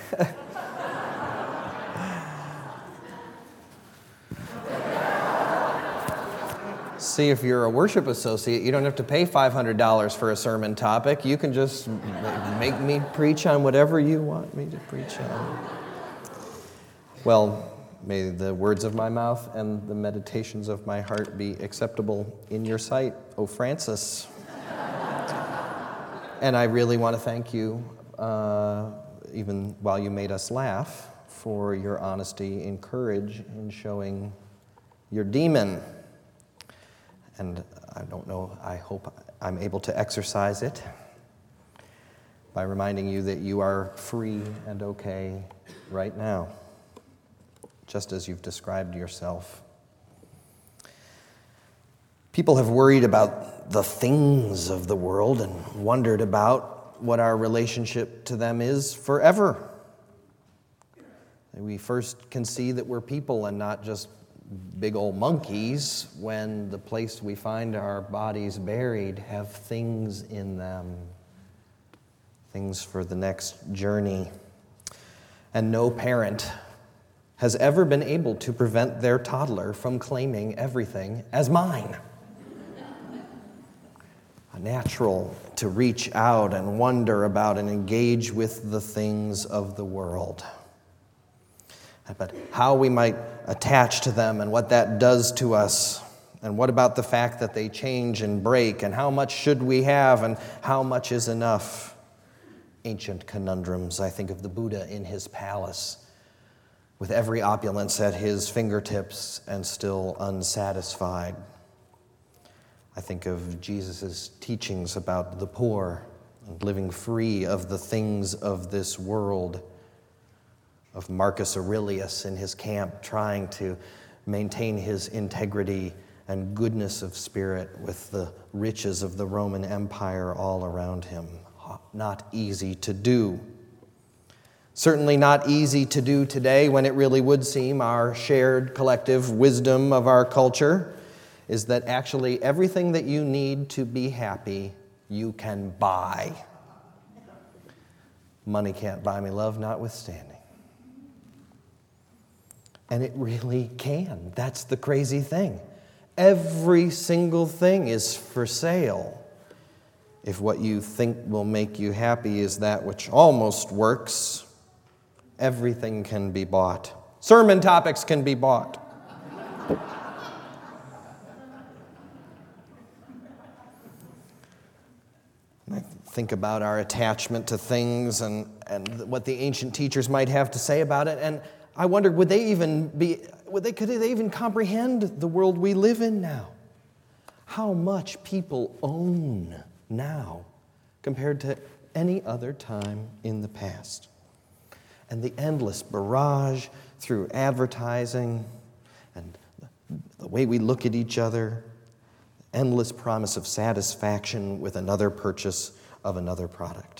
See, if you're a worship associate, you don't have to pay $500 for a sermon topic. You can just make me preach on whatever you want me to preach on. Well, may the words of my mouth and the meditations of my heart be acceptable in your sight, O Francis. And I really want to thank you, even while you made us laugh, for your honesty and courage in showing your demon. And I don't know, I hope I'm able to exercise it by reminding you that you are free and okay right now, just as you've described yourself. People have worried about the things of the world and wondered about what our relationship to them is forever. We first can see that we're people and not just big old monkeys when the place we find our bodies buried have things in them, things for the next journey. And no parent has ever been able to prevent their toddler from claiming everything as mine. Natural to reach out and wonder about and engage with the things of the world. But how we might attach to them and what that does to us, and what about the fact that they change and break, and how much should we have and how much is enough? Ancient conundrums. I think of the Buddha in his palace with every opulence at his fingertips and still unsatisfied. I think of Jesus' teachings about the poor and living free of the things of this world, of Marcus Aurelius in his camp trying to maintain his integrity and goodness of spirit with the riches of the Roman Empire all around him. Not easy to do. Certainly not easy to do today when it really would seem our shared collective wisdom of our culture is that actually everything that you need to be happy, you can buy. Money can't buy me love, notwithstanding. And it really can. That's the crazy thing. Every single thing is for sale. If what you think will make you happy is that which almost works, everything can be bought. Sermon topics can be bought. I think about our attachment to things and what the ancient teachers might have to say about it, and I wondered, could they even comprehend the world we live in now? How much people own now compared to any other time in the past. And the endless barrage through advertising and the way we look at each other, the endless promise of satisfaction with another purchase of another product.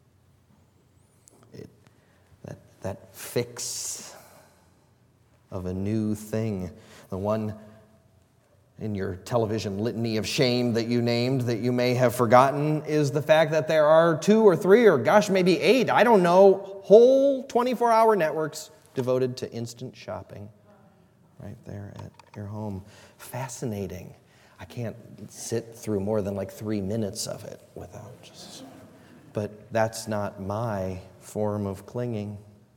That fix of a new thing, the one in your television litany of shame that you named that you may have forgotten is the fact that there are 2 or 3 or gosh, maybe 8, I don't know, whole 24-hour networks devoted to instant shopping right there at your home. Fascinating. I can't sit through more than like 3 minutes of it without just... But that's not my form of clinging.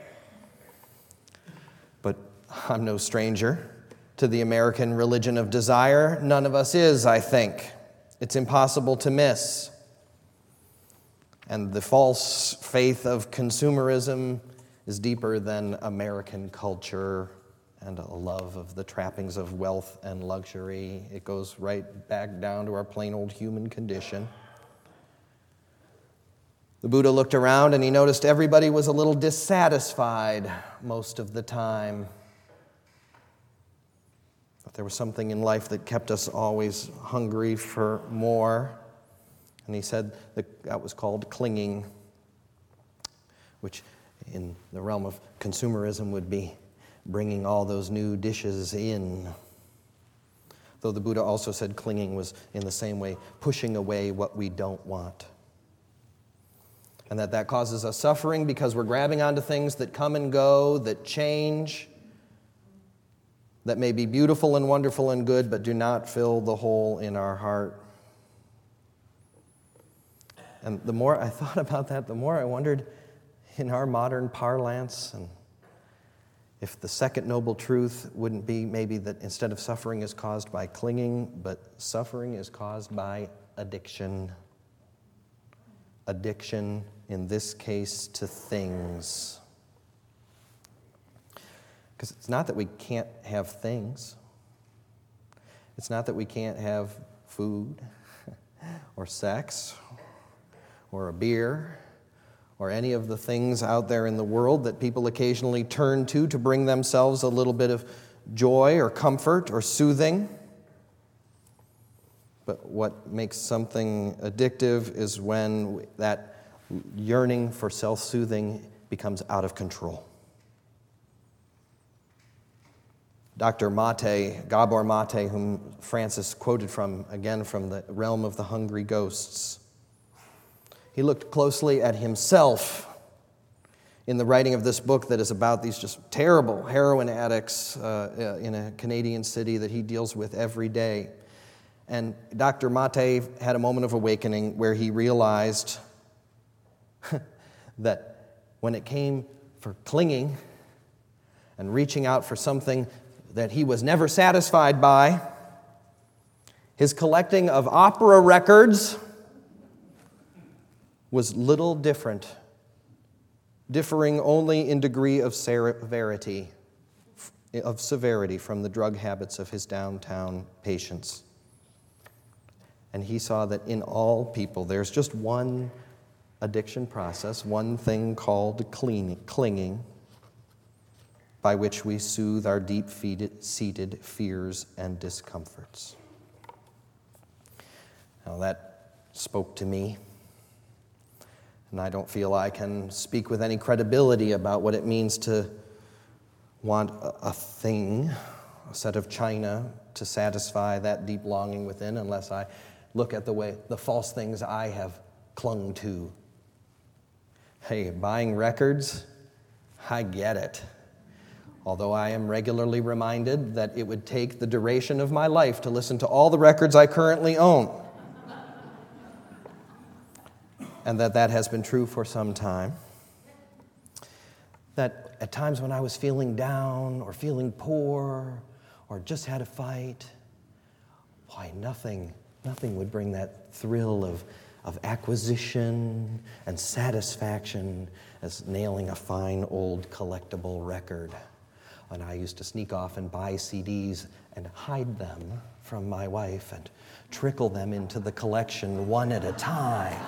But I'm no stranger to the American religion of desire. None of us is, I think. It's impossible to miss. And the false faith of consumerism is deeper than American culture and a love of the trappings of wealth and luxury. It goes right back down to our plain old human condition. The Buddha looked around and he noticed everybody was a little dissatisfied most of the time. But there was something in life that kept us always hungry for more. And he said that was called clinging, which in the realm of consumerism would be bringing all those new dishes in. Though the Buddha also said clinging was in the same way pushing away what we don't want. and that causes us suffering because we're grabbing onto things that come and go, that change, that may be beautiful and wonderful and good, but do not fill the hole in our heart. And the more I thought about that, the more I wondered, in our modern parlance, and if the second noble truth wouldn't be maybe that instead of suffering is caused by clinging, but suffering is caused by addiction. Addiction, in this case, to things. Because it's not that we can't have things. It's not that we can't have food or sex or a beer or any of the things out there in the world that people occasionally turn to bring themselves a little bit of joy or comfort or soothing. But what makes something addictive is when that yearning for self-soothing becomes out of control. Dr. Mate, Gabor Mate, whom Francis quoted from, again from the realm of the hungry ghosts, he looked closely at himself in the writing of this book that is about these just terrible heroin addicts in a Canadian city that he deals with every day. And Dr. Mate had a moment of awakening where he realized that when it came for clinging and reaching out for something that he was never satisfied by, his collecting of opera records was little different, differing only in degree of severity from the drug habits of his downtown patients. And he saw that in all people there's just one addiction process, one thing called clinging, by which we soothe our deep-seated fears and discomforts. Now that spoke to me. And I don't feel I can speak with any credibility about what it means to want a thing, a set of china, to satisfy that deep longing within, unless I look at the false things I have clung to. Hey, buying records, I get it. Although I am regularly reminded that it would take the duration of my life to listen to all the records I currently own. And that has been true for some time. That at times when I was feeling down or feeling poor or just had a fight, why, nothing would bring that thrill of acquisition and satisfaction as nailing a fine old collectible record. And I used to sneak off and buy CDs and hide them from my wife and trickle them into the collection one at a time.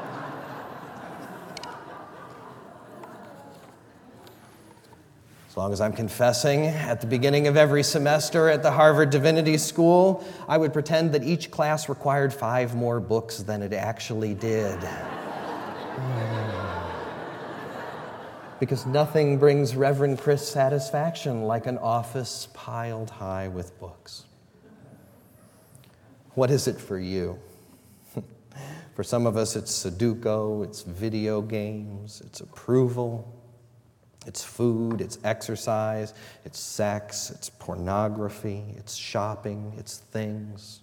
As long as I'm confessing at the beginning of every semester at the Harvard Divinity School, I would pretend that each class required 5 more books than it actually did. Because nothing brings Reverend Chris satisfaction like an office piled high with books. What is it for you? For some of us, it's Sudoku, it's video games, it's approval. It's food, it's exercise, it's sex, it's pornography, it's shopping, it's things.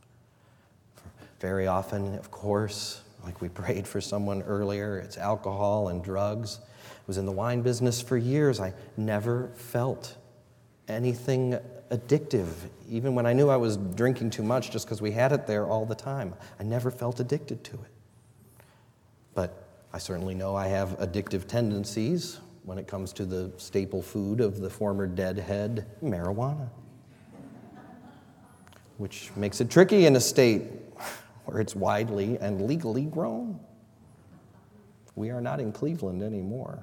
Very often, of course, like we prayed for someone earlier, it's alcohol and drugs. I was in the wine business for years. I never felt anything addictive, even when I knew I was drinking too much just because we had it there all the time. I never felt addicted to it. But I certainly know I have addictive tendencies when it comes to the staple food of the former deadhead, marijuana, which makes it tricky in a state where it's widely and legally grown. We are not in Cleveland anymore.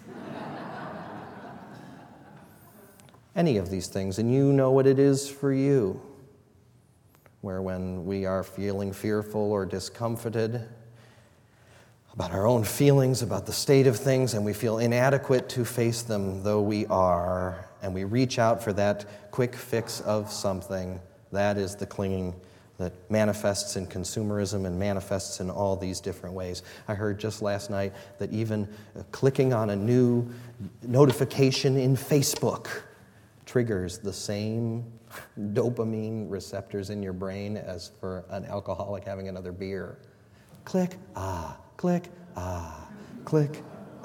Any of these things, and you know what it is for you, where when we are feeling fearful or discomfited about our own feelings, about the state of things, and we feel inadequate to face them, though we are, and we reach out for that quick fix of something, that is the clinging that manifests in consumerism and manifests in all these different ways. I heard just last night that even clicking on a new notification in Facebook triggers the same dopamine receptors in your brain as for an alcoholic having another beer. Click, click, click,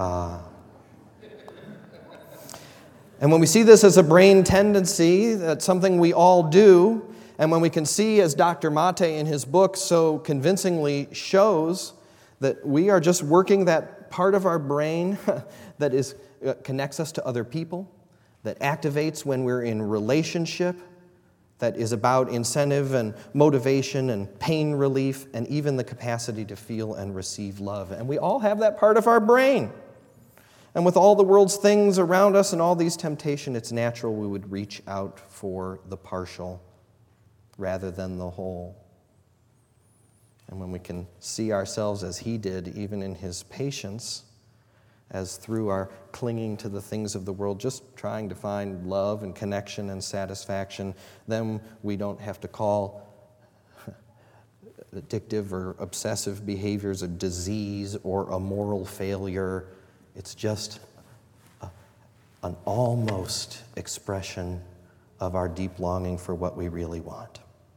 And when we see this as a brain tendency, that's something we all do, and when we can see, as Dr. Mate in his book so convincingly shows, that we are just working that part of our brain that connects us to other people, that activates when we're in relationship, that is about incentive and motivation and pain relief and even the capacity to feel and receive love. And we all have that part of our brain. And with all the world's things around us and all these temptations, it's natural we would reach out for the partial rather than the whole. And when we can see ourselves as he did, even in his patience, as through our clinging to the things of the world, just trying to find love and connection and satisfaction, then we don't have to call addictive or obsessive behaviors a disease or a moral failure. It's just an almost expression of our deep longing for what we really want.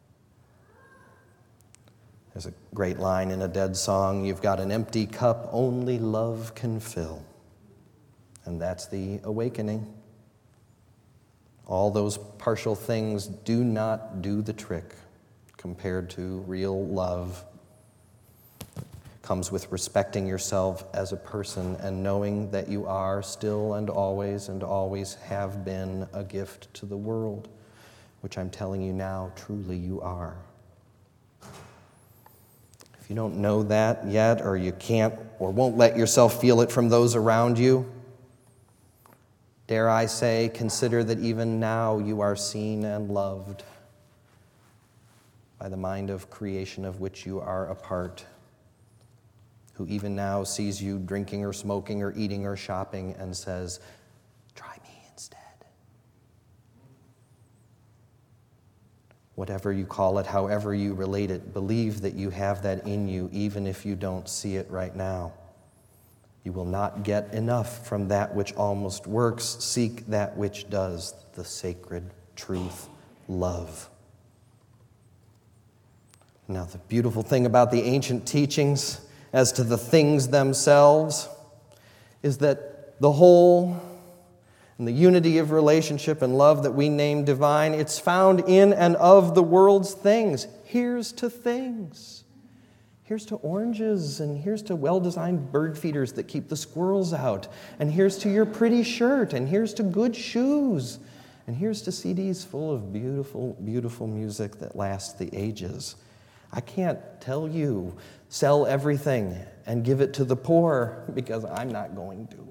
There's a great line in a Dead song, "You've got an empty cup only love can fill." And that's the awakening. All those partial things do not do the trick compared to real love. It comes with respecting yourself as a person and knowing that you are still and always have been a gift to the world, which I'm telling you now, truly you are. If you don't know that yet, or you can't or won't let yourself feel it from those around you, dare I say, consider that even now you are seen and loved by the mind of creation of which you are a part, who even now sees you drinking or smoking or eating or shopping and says, "Try me instead." Whatever you call it, however you relate it, believe that you have that in you, even if you don't see it right now. You will not get enough from that which almost works. Seek that which does, the sacred truth, love. Now, the beautiful thing about the ancient teachings as to the things themselves is that the whole and the unity of relationship and love that we name divine, it's found in and of the world's things. Here's to things. Here's to oranges, and here's to well-designed bird feeders that keep the squirrels out, and here's to your pretty shirt, and here's to good shoes, and here's to CDs full of beautiful, beautiful music that lasts the ages. I can't tell you, sell everything and give it to the poor, because I'm not going to.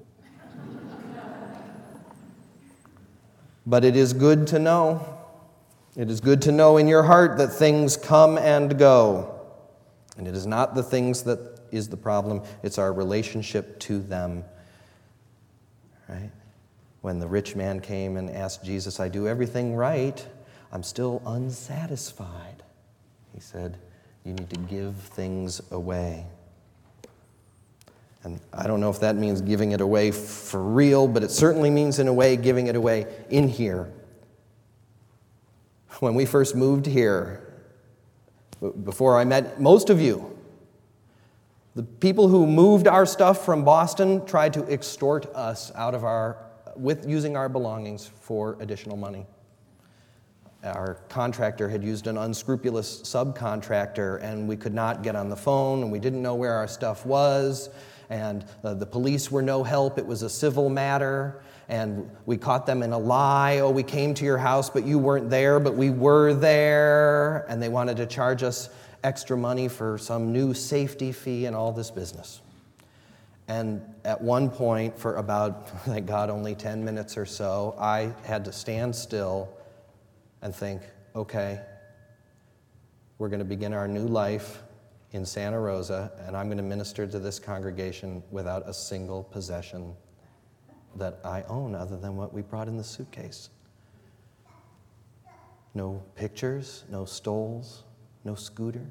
But it is good to know. It is good to know in your heart that things come and go. And it is not the things that is the problem, it's our relationship to them. Right? When the rich man came and asked Jesus, "I do everything right, I'm still unsatisfied." He said, "You need to give things away." And I don't know if that means giving it away for real, but it certainly means, in a way, giving it away in here. When we first moved here, before I met most of you, the people who moved our stuff from Boston tried to extort us out of using our belongings for additional money. Our contractor had used an unscrupulous subcontractor, and we could not get on the phone, and we didn't know where our stuff was, and the police were no help. It was a civil matter, and we caught them in a lie. "Oh, we came to your house, but you weren't there, but we were there," and they wanted to charge us extra money for some new safety fee and all this business. And at one point, for about, thank God, only 10 minutes or so, I had to stand still and think, okay, we're going to begin our new life in Santa Rosa, and I'm going to minister to this congregation without a single possession that I own other than what we brought in the suitcase. No pictures, no stoles, no scooter.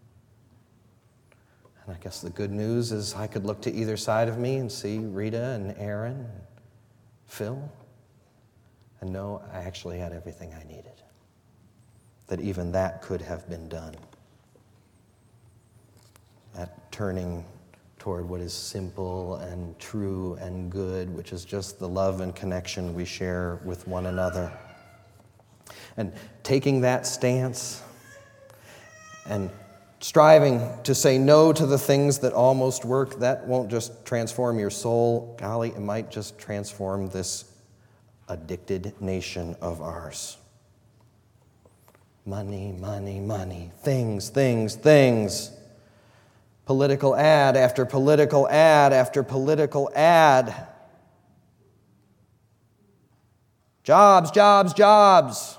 And I guess the good news is I could look to either side of me and see Rita and Aaron and Phil and know I actually had everything I needed. That even that could have been done. That turning toward what is simple and true and good, which is just the love and connection we share with one another. And taking that stance and striving to say no to the things that almost work, that won't just transform your soul. Golly, it might just transform this addicted nation of ours. Money, money, money. Things, things, things. Political ad after political ad after political ad. Jobs, jobs, jobs.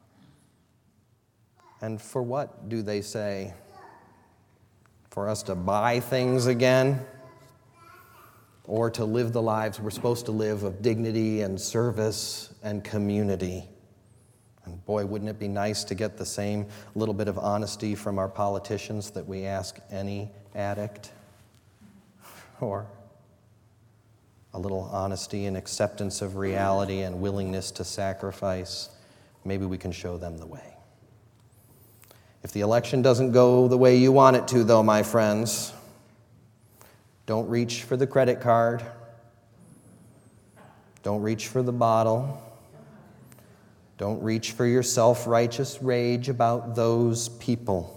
And for what do they say? For us to buy things again? Or to live the lives we're supposed to live of dignity and service and community? And boy, wouldn't it be nice to get the same little bit of honesty from our politicians that we ask any addict? Or a little honesty and acceptance of reality and willingness to sacrifice. Maybe we can show them the way. If the election doesn't go the way you want it to, though, my friends, don't reach for the credit card. Don't reach for the bottle. Don't reach for your self-righteous rage about those people.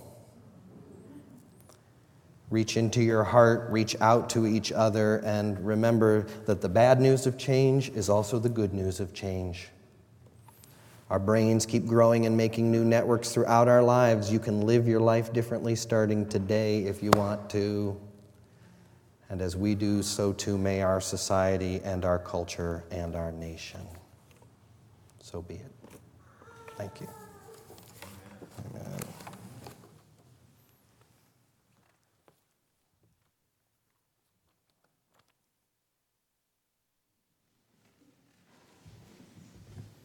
Reach into your heart, reach out to each other, and remember that the bad news of change is also the good news of change. Our brains keep growing and making new networks throughout our lives. You can live your life differently starting today if you want to. And as we do, so too may our society and our culture and our nation. So be it. Thank you.